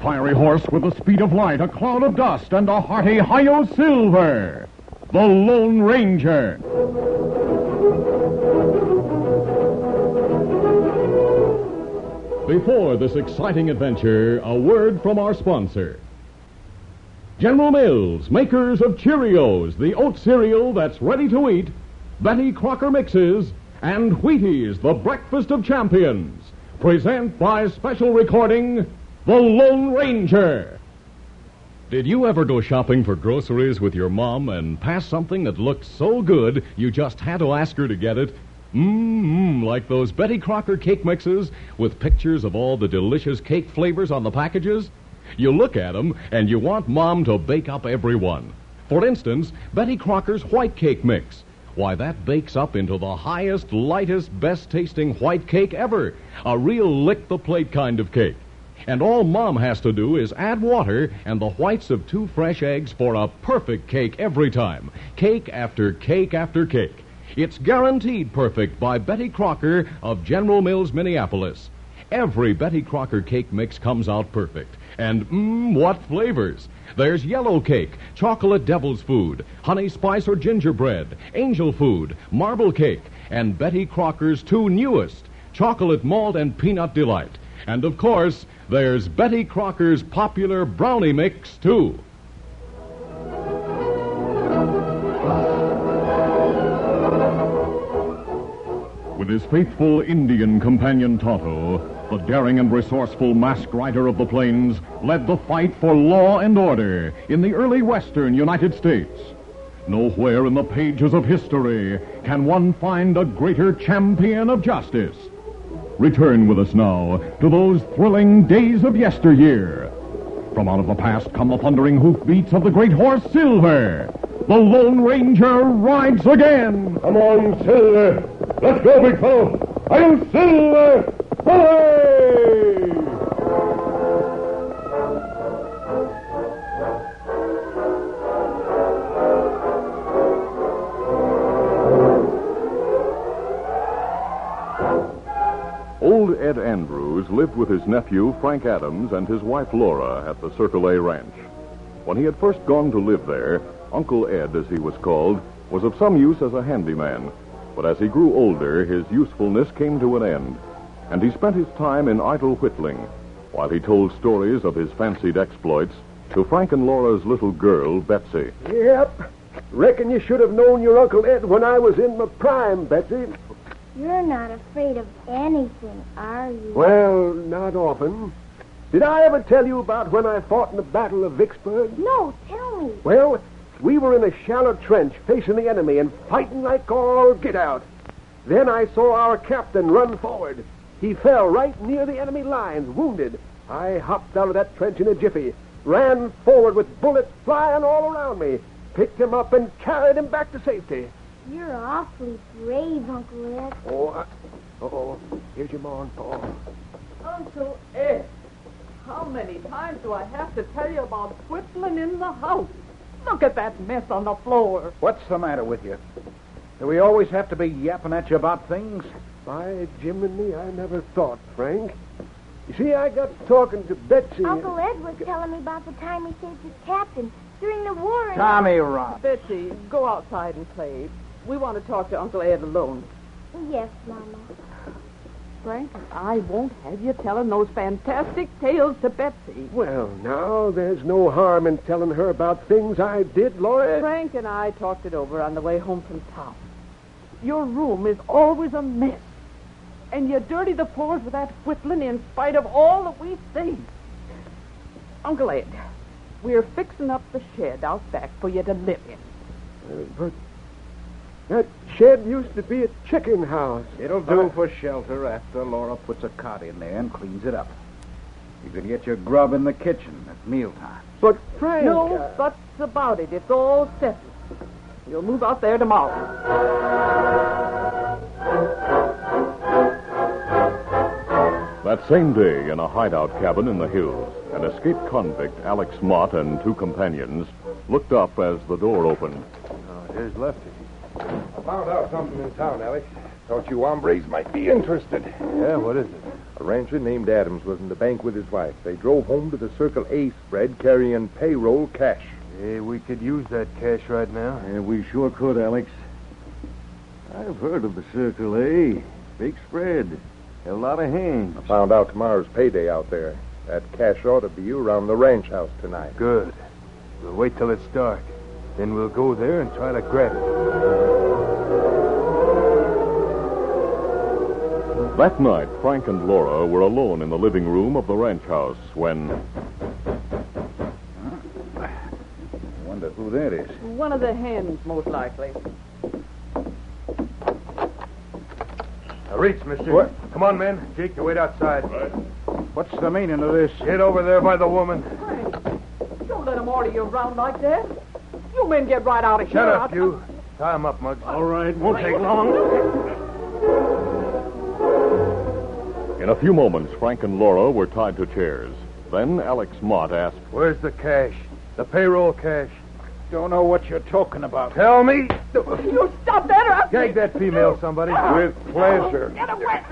fiery horse with the speed of light, a cloud of dust, and a hearty Hi-Yo Silver, the Lone Ranger. Before this exciting adventure, a word from our sponsor. General Mills, makers of Cheerios, the oat cereal that's ready to eat, Betty Crocker Mixes, and Wheaties, the breakfast of champions, present by special recording, The Lone Ranger. Did you ever go shopping for groceries with your mom and pass something that looked so good you just had to ask her to get it? Like those Betty Crocker cake mixes with pictures of all the delicious cake flavors on the packages? You look at them and you want Mom to bake up every one. For instance, Betty Crocker's white cake mix. Why, that bakes up into the highest, lightest, best-tasting white cake ever. A real lick-the-plate kind of cake. And all Mom has to do is add water and the whites of 2 fresh eggs for a perfect cake every time. Cake after cake after cake. It's guaranteed perfect by Betty Crocker of General Mills, Minneapolis. Every Betty Crocker cake mix comes out perfect. And, what flavors! There's yellow cake, chocolate devil's food, honey spice or gingerbread, angel food, marble cake, and Betty Crocker's 2 newest, chocolate malt and peanut delight. And, of course, there's Betty Crocker's popular brownie mix, too. With his faithful Indian companion Tonto, the daring and resourceful masked rider of the plains led the fight for law and order in the early western United States. Nowhere in the pages of history can one find a greater champion of justice. Return with us now to those thrilling days of yesteryear. From out of the past come the thundering hoofbeats of the great horse Silver. The Lone Ranger rides again. Come on, Silver. Let's go, big fellow. I'm Silver. Hooray! Old Ed Andrews lived with his nephew, Frank Adams, and his wife, Laura, at the Circle A Ranch. When he had first gone to live there, Uncle Ed, as he was called, was of some use as a handyman. But as he grew older, his usefulness came to an end, and he spent his time in idle whittling, while he told stories of his fancied exploits to Frank and Laura's little girl, Betsy. Yep. Reckon you should have known your Uncle Ed when I was in my prime, Betsy. You're not afraid of anything, are you? Well, not often. Did I ever tell you about when I fought in the Battle of Vicksburg? No, tell me. Well, we were in a shallow trench facing the enemy and fighting like all get out. Then I saw our captain run forward. He fell right near the enemy lines, wounded. I hopped out of that trench in a jiffy, ran forward with bullets flying all around me, picked him up and carried him back to safety. You're awfully brave, Uncle Ed. Uh-oh. Here's your ma and Pa. Uncle Ed, how many times do I have to tell you about whittling in the house? Look at that mess on the floor. What's the matter with you? Do we always have to be yapping at you about things? By Jim and me, I never thought, Frank. You see, I got talking to Betsy. Uncle Ed was telling me about the time he saved his captain during the war. And Tommy Rock. Betsy, go outside and play. We want to talk to Uncle Ed alone. Yes, Mama. Frank, I won't have you telling those fantastic tales to Betsy. Well, now, there's no harm in telling her about things I did, Laura. Frank and I talked it over on the way home from town. Your room is always a mess. And you dirty the floors with that whittling in spite of all that we say. Uncle Ed, we're fixing up the shed out back for you to live in. But that shed used to be a chicken house. It'll do for shelter after Laura puts a cot in there and cleans it up. You can get your grub in the kitchen at mealtime. But, Frank... No buts about it. It's all settled. You'll move out there tomorrow. That same day, in a hideout cabin in the hills, an escaped convict, Alex Mott, and 2 companions looked up as the door opened. Here's Lefty. I found out something in town, Alex. Thought you hombres might be interested. Yeah, what is it? A rancher named Adams was in the bank with his wife. They drove home to the Circle A spread carrying payroll cash. Hey, we could use that cash right now. Yeah, we sure could, Alex. I've heard of the Circle A. Big spread. A lot of hands. I found out tomorrow's payday out there. That cash ought to be around the ranch house tonight. Good. We'll wait till it's dark. Then we'll go there and try to grab it. That night, Frank and Laura were alone in the living room of the ranch house when... I wonder who that is. One of the hens, most likely. Now reach, mister. What? Come on, men. Jake, you wait outside. What's the meaning of this? Get over there by the woman. Frank, don't let him order you around like that. You men get right out of here. Shut up, you. Tie him up, Muggs. All right, won't take long. In a few moments, Frank and Laura were tied to chairs. Then Alex Mott asked, Where's the cash? The payroll cash. Don't know what you're talking about. Tell me. You stop that or I'll... Gag that female, somebody. With pleasure. Get away.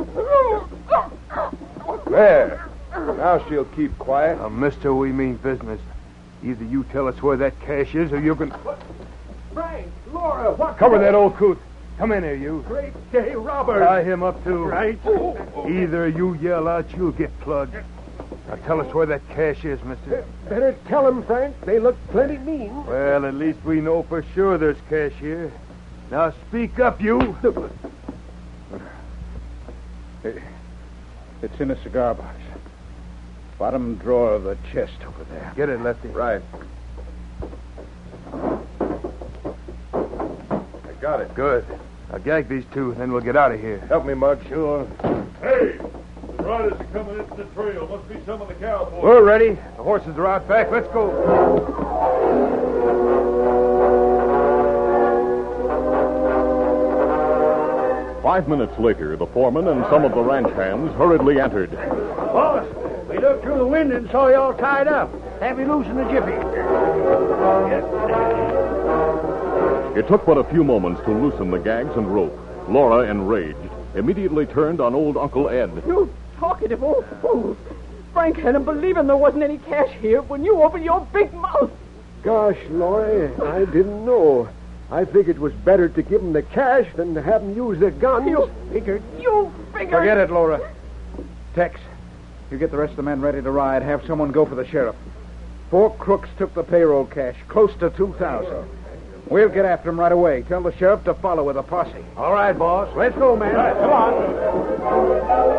There. Now she'll keep quiet. Now, mister, we mean business. Either you tell us where that cash is or you can... Frank, Laura, what? Cover that old coot. Come in here, you. Great day, Robert. Tie him up, too. Right. Either you yell out, you'll get plugged. Now, tell us where that cash is, mister. Better tell him, Frank. They look plenty mean. Well, at least we know for sure there's cash here. Now, speak up, you. It's in a cigar box. Bottom drawer of the chest over there. Get it, Lefty. Right. I got it. Good. Now, gag these two, then we'll get out of here. Help me, Muggs. Sure. Hey, the riders are coming into the trail. Must be some of the cowboys. We're ready. The horses are out back. Let's go. "5 minutes later, the foreman and some of the ranch hands hurriedly entered. Boss, we looked through the window and saw you all tied up. Have you loosened the jiffy? It took but a few moments to loosen the gags and rope. Laura, enraged, immediately turned on old Uncle Ed. You talkative old fool. Frank had him believing there wasn't any cash here when you opened your big mouth. Gosh, Laurie, I didn't know. I figured it was better to give them the cash than to have them use their guns. You figured. Forget it, Laura. Tex, you get the rest of the men ready to ride. Have someone go for the sheriff. 4 crooks took the payroll cash, close to $2,000. We'll get after them right away. Tell the sheriff to follow with a posse. All right, boss. Let's go, man. Come on.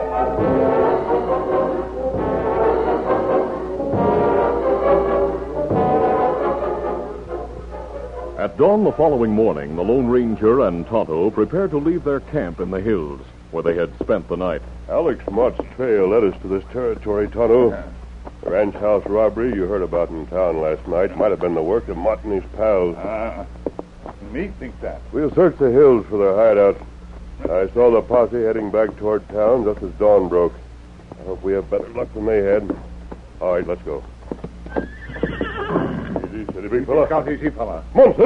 At dawn the following morning, the Lone Ranger and Tonto prepared to leave their camp in the hills, where they had spent the night. Alex Mott's trail led us to this territory, Tonto. The ranch house robbery you heard about in town last night might have been the work of Mott and his pals. Me think that. We'll search the hills for their hideout. I saw the posse heading back toward town just as dawn broke. I hope we have better luck than they had. All right, let's go. Easy, steady, big fella. Scout, easy, fella.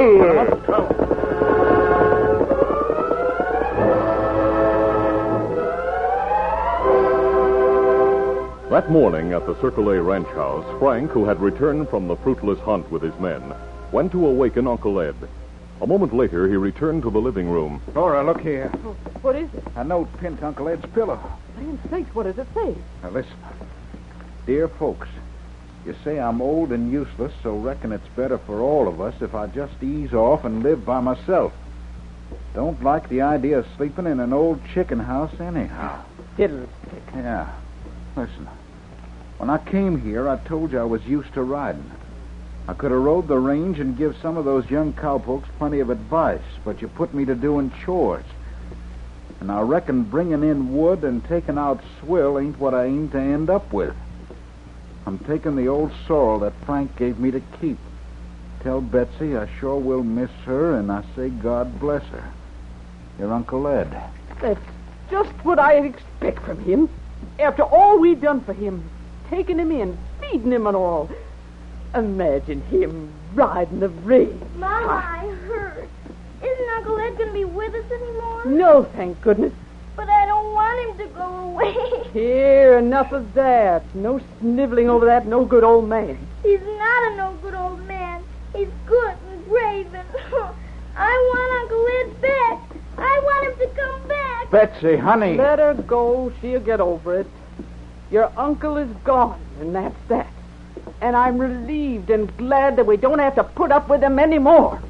That morning at the Circle A ranch house, Frank, who had returned from the fruitless hunt with his men, went to awaken Uncle Ed. A moment later, he returned to the living room. Laura, look here. What is it? A note pinned to Uncle Ed's pillow. Land's sakes, what does it say? Now, listen. Dear folks, you say I'm old and useless, so reckon it's better for all of us if I just ease off and live by myself. Don't like the idea of sleeping in an old chicken house anyhow. Fiddlestick. Yeah. Listen. When I came here, I told you I was used to riding. I could have rode the range and give some of those young cowpokes plenty of advice, but you put me to doing chores. And I reckon bringing in wood and taking out swill ain't what I aim to end up with. I'm taking the old sorrel that Frank gave me to keep. Tell Betsy I sure will miss her, and I say God bless her. Your Uncle Ed. That's just what I'd expect from him. After all we've done for him, taking him in, feeding him and all. Imagine him riding the range. Mama, I hurt. Isn't Uncle Ed going to be with us anymore? No, thank goodness. But I don't want him to go away. Here, enough of that. No sniveling over that no-good old man. He's not a no-good old man. He's good and brave and... I want Uncle Ed back. I want him to come back. Betsy, honey. Let her go. She'll get over it. Your uncle is gone, and that's that. And I'm relieved and glad that we don't have to put up with him anymore.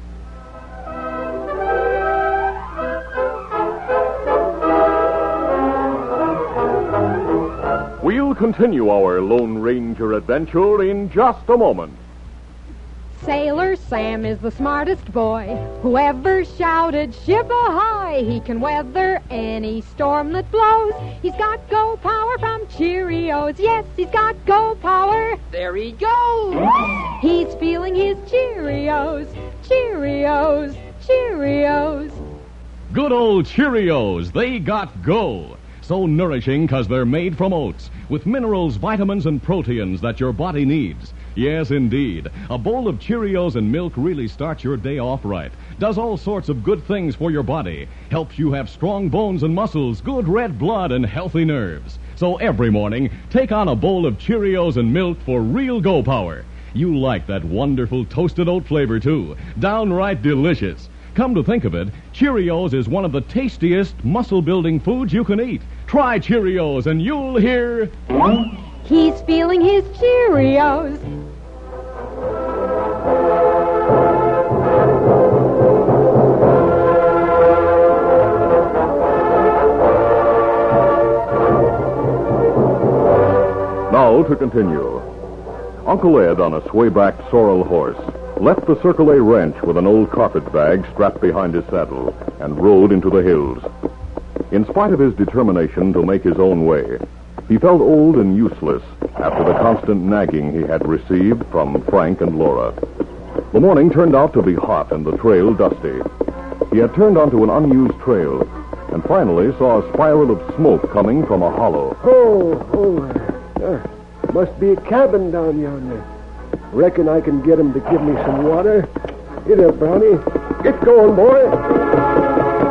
We'll continue our Lone Ranger adventure in just a moment. Sailor Sam is the smartest boy who ever shouted, "Ship ahoy!" He can weather any storm that blows. He's got go power from Cheerios. Yes, he's got go power. There he goes. He's feeling his Cheerios. Cheerios. Cheerios. Good old Cheerios, they got go. So nourishing because they're made from oats, with minerals, vitamins, and proteins that your body needs. Yes, indeed. A bowl of Cheerios and milk really starts your day off right. Does all sorts of good things for your body. Helps you have strong bones and muscles, good red blood, and healthy nerves. So every morning, take on a bowl of Cheerios and milk for real go power. You like that wonderful toasted oat flavor, too. Downright delicious. Come to think of it, Cheerios is one of the tastiest muscle-building foods you can eat. Try Cheerios and you'll hear... He's feeling his Cheerios. Now to continue. Uncle Ed, on a swaybacked sorrel horse, left the Circle A ranch with an old carpet bag strapped behind his saddle and rode into the hills. In spite of his determination to make his own way, he felt old and useless after the constant nagging he had received from Frank and Laura. The morning turned out to be hot and the trail dusty. He had turned onto an unused trail and finally saw a spiral of smoke coming from a hollow. Must be a cabin down yonder. Reckon I can get him to give me some water. Here there, Brownie. Get going, boy.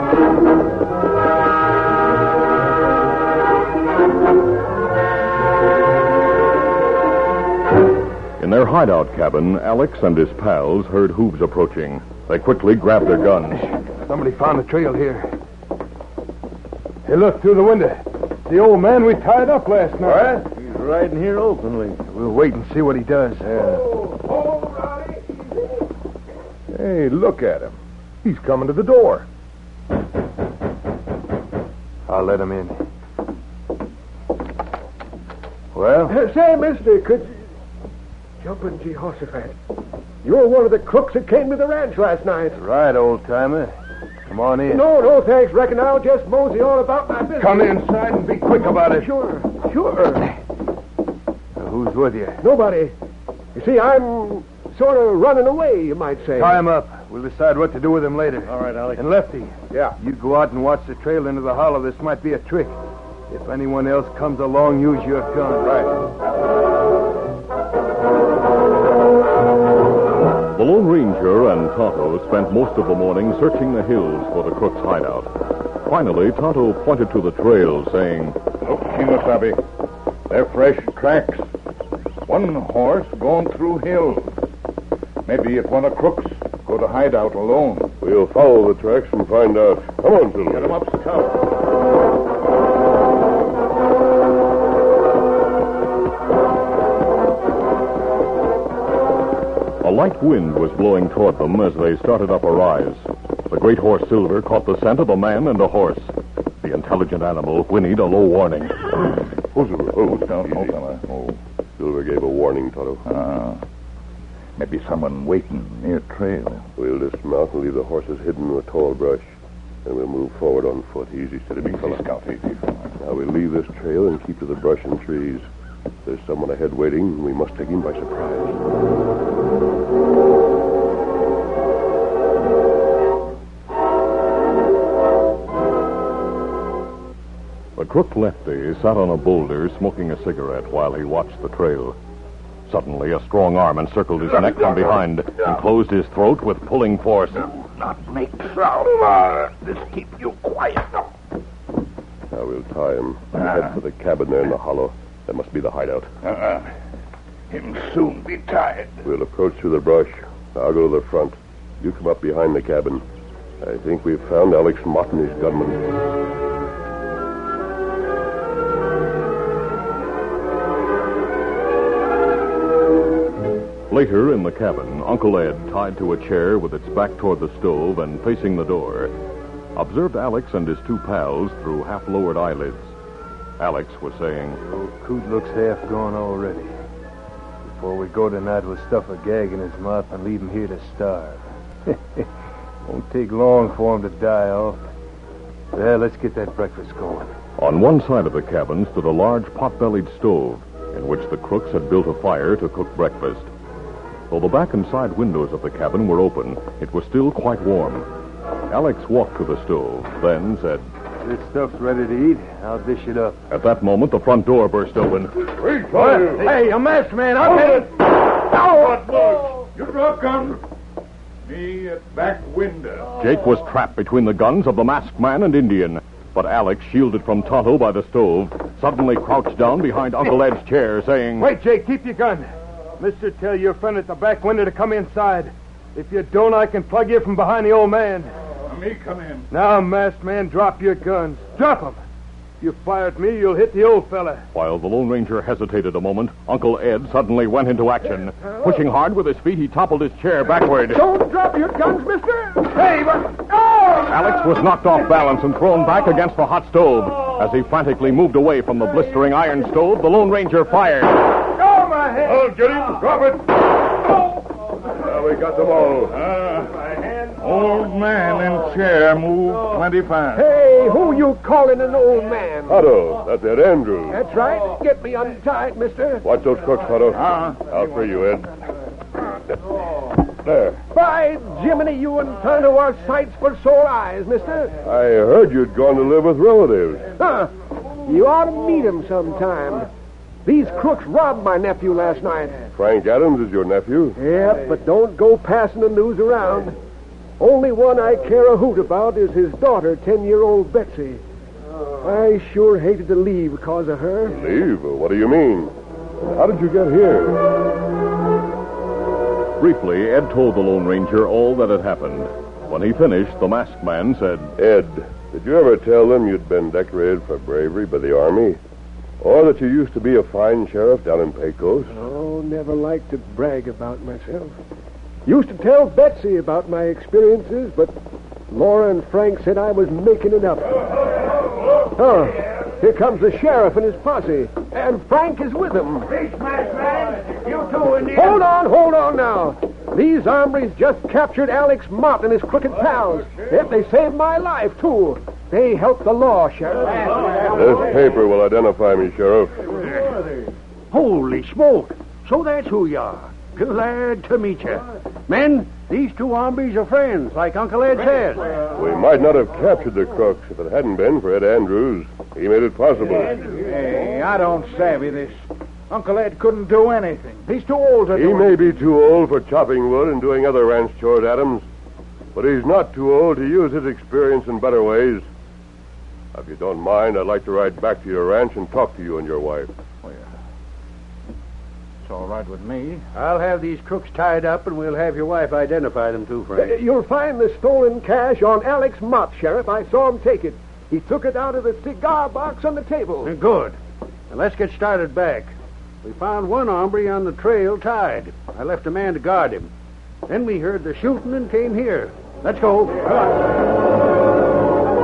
In their hideout cabin, Alex and his pals heard hooves approaching. They quickly grabbed their guns. Somebody found the trail here. Hey, look through the window. The old man we tied up last night. What? He's riding here openly. We'll wait and see what he does. Hey, look at him. He's coming to the door. I'll let him in. Well? Say, mister, could you... Jumping Jehoshaphat. You're one of the crooks that came to the ranch last night. Right, old-timer. Come on in. No, thanks. Reckon I'll just mosey on about my business. Come inside and be quick about it. Sure. Who's with you? Nobody. You see, I'm sort of running away, you might say. Tie him up. We'll decide what to do with him later. All right, Alex. And Lefty. Yeah. You go out and watch the trail into the hollow. This might be a trick. If anyone else comes along, use your gun. Right. The Lone Ranger and Tonto spent most of the morning searching the hills for the crook's hideout. Finally, Tonto pointed to the trail, saying, Look, Kimosabe. They're fresh tracks. One horse going through hills. Maybe if one of the crooks go to hideout alone. We'll follow the tracks and find out. Come on, Silver. Get him up, Scout. A light wind was blowing toward them as they started up a rise. The great horse Silver caught the scent of a man and a horse. The intelligent animal whinnied a low warning. Oh, Silver. Oh. Silver gave a warning, Tonto. Maybe someone waiting near trail. We'll dismount and leave the horses hidden in the tall brush. Then we'll move forward on foot. Easy, steady, big fella. Scout, easy. Now we'll leave this trail and keep to the brush and trees. If there's someone ahead waiting, we must take him by surprise. The crook Lefty sat on a boulder smoking a cigarette while he watched the trail. Suddenly, a strong arm encircled his neck from behind and closed his throat with pulling force. not make sound. Just keep you quiet. Now we'll tie him. Head for the cabin there in the hollow. That must be the hideout. Him soon be tied. We'll approach through the brush. I'll go to the front. You come up behind the cabin. I think we've found Alex Mott and his gunman. Later in the cabin, Uncle Ed, tied to a chair with its back toward the stove and facing the door, observed Alex and his two pals through half-lowered eyelids. Alex was saying, Old coot looks half gone already. Before we go tonight, we'll stuff a gag in his mouth and leave him here to starve. Won't take long for him to die off. Well, let's get that breakfast going. On one side of the cabin stood a large pot-bellied stove in which the crooks had built a fire to cook breakfast. Though the back and side windows of the cabin were open, it was still quite warm. Alex walked to the stove, then said, This stuff's ready to eat. I'll dish it up. At that moment, the front door burst open. Hey, a masked man, I'll get it. You drop gun. Me at back window. Jake was trapped between the guns of the masked man and Indian. But Alex, shielded from Tonto by the stove, suddenly crouched down behind Uncle Ed's chair, saying, Wait, Jake, keep your gun. Mister, tell your friend at the back window to come inside. If you don't, I can plug you from behind the old man. Me come in. Now, masked man, drop your guns. Drop them. If you fire at me, you'll hit the old fella. While the Lone Ranger hesitated a moment, Uncle Ed suddenly went into action. Pushing hard with his feet, he toppled his chair backward. Don't drop your guns, mister. Hey, but... Alex was knocked off balance and thrown back against the hot stove. As he frantically moved away from the blistering iron stove, the Lone Ranger fired. Oh, my head. Oh, get him. Drop it. Now we got them all. Old man in chair, move 25. Hey, who you calling an old man? Otto, that's Ed Andrews. That's right. Get me untied, mister. Watch those crooks, Otto. I'll free you, Ed. There. By Jiminy, you and Tonto are sights for sore eyes, mister. I heard you'd gone to live with relatives. Huh. You ought to meet 'em sometime. These crooks robbed my nephew last night. Frank Adams is your nephew? Yep, but don't go passing the news around. Only one I care a hoot about is his daughter, 10-year-old Betsy. I sure hated to leave because of her. Leave? What do you mean? How did you get here? Briefly, Ed told the Lone Ranger all that had happened. When he finished, the masked man said, Ed, did you ever tell them you'd been decorated for bravery by the Army? Or that you used to be a fine sheriff down in Pecos? Oh, never liked to brag about myself. Used to tell Betsy about my experiences, but Laura and Frank said I was making it up. Oh, here comes the sheriff and his posse, and Frank is with him. Hold on now. These hombres just captured Alex Mott and his crooked pals. Yet they saved my life, too. They helped the law, Sheriff. This paper will identify me, Sheriff. Holy smoke. So that's who you are. Glad to meet you. Men, these two hombres are friends, like Uncle Ed said. We might not have captured the crooks if it hadn't been for Ed Andrews. He made it possible. Hey, I don't savvy this. Uncle Ed couldn't do anything. He's too old to He do may be too old for chopping wood and doing other ranch chores, Adams, but he's not too old to use his experience in better ways. If you don't mind, I'd like to ride back to your ranch and talk to you and your wife. It's all right with me. I'll have these crooks tied up, and we'll have your wife identify them, too, Frank. You'll find the stolen cash on Alex Mott, Sheriff. I saw him take it. He took it out of the cigar box on the table. Good. Now, let's get started back. We found one hombre on the trail tied. I left a man to guard him. Then we heard the shooting and came here. Let's go. Come on.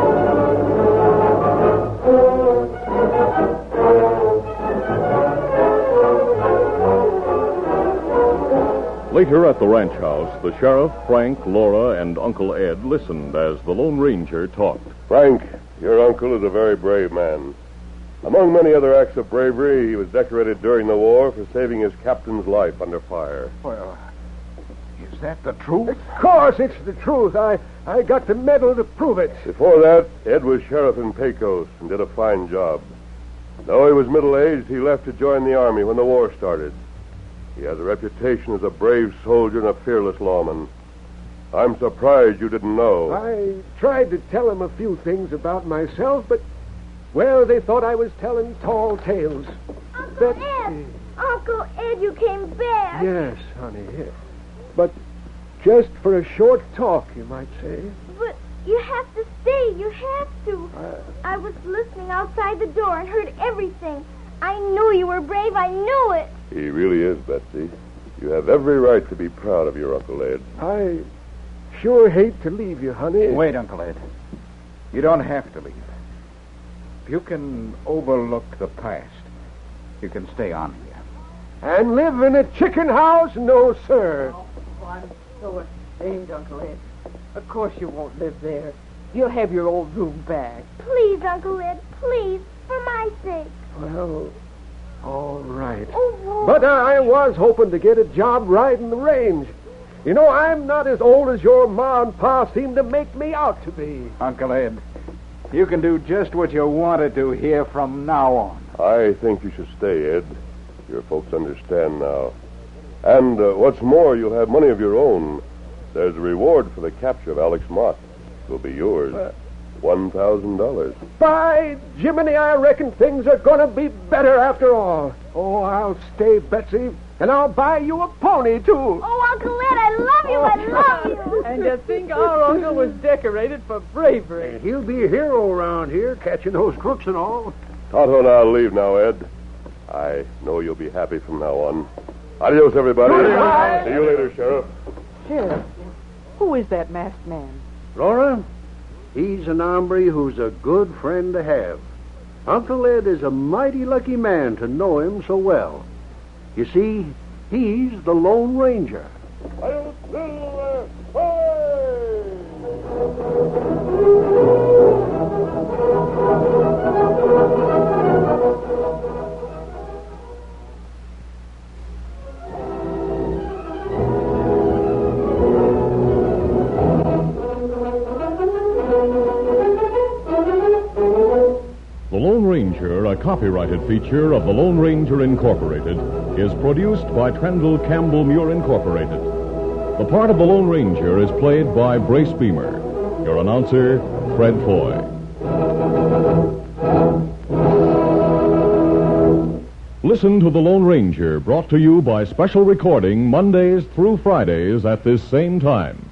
Later at the ranch house, the sheriff, Frank, Laura, and Uncle Ed listened as the Lone Ranger talked. Frank, your uncle is a very brave man. Among many other acts of bravery, he was decorated during the war for saving his captain's life under fire. Well, is that the truth? Of course, it's the truth. I got the medal to prove it. Before that, Ed was sheriff in Pecos and did a fine job. Though he was middle-aged, he left to join the Army when the war started. He has a reputation as a brave soldier and a fearless lawman. I'm surprised you didn't know. I tried to tell them a few things about myself, but, well, they thought I was telling tall tales. Uncle Ed! Uncle Ed, you came back. Yes, honey, yes. But just for a short talk, you might say. But you have to stay. You have to. I was listening outside the door and heard everything. I knew you were brave. I knew it. He really is, Betsy. You have every right to be proud of your Uncle Ed. I sure hate to leave you, honey. Wait, Uncle Ed. You don't have to leave. If you can overlook the past, you can stay on here. And live in a chicken house? No, sir. Oh, I'm so ashamed, Uncle Ed. Of course you won't live there. You'll have your old room back. Please, Uncle Ed, please, for my sake. Well, all right. Oh, But I was hoping to get a job riding the range. You know, I'm not as old as your ma and pa seem to make me out to be. Uncle Ed, you can do just what you want to do here from now on. I think you should stay, Ed. Your folks understand now. And what's more, you'll have money of your own. There's a reward for the capture of Alex Mott. It'll be yours. $1,000. By Jiminy, I reckon things are going to be better after all. Oh, I'll stay, Betsy, and I'll buy you a pony, too. Oh, Uncle Ed, I love you. I love you. And to think our uncle was decorated for bravery. He'll be a hero around here, catching those crooks and all. Tonto and I'll leave now, Ed. I know you'll be happy from now on. Adios, everybody. Goodbye. See you later, Sheriff. Sheriff, who is that masked man? Laura, he's an hombre who's a good friend to have. Uncle Ed is a mighty lucky man to know him so well. You see, he's the Lone Ranger. Adios, Silver. Hey! The Lone Ranger, a copyrighted feature of the Lone Ranger Incorporated, is produced by Trendle Campbell Muir Incorporated. The part of the Lone Ranger is played by Brace Beamer. Your announcer, Fred Foy. Listen to The Lone Ranger, brought to you by special recording Mondays through Fridays at this same time.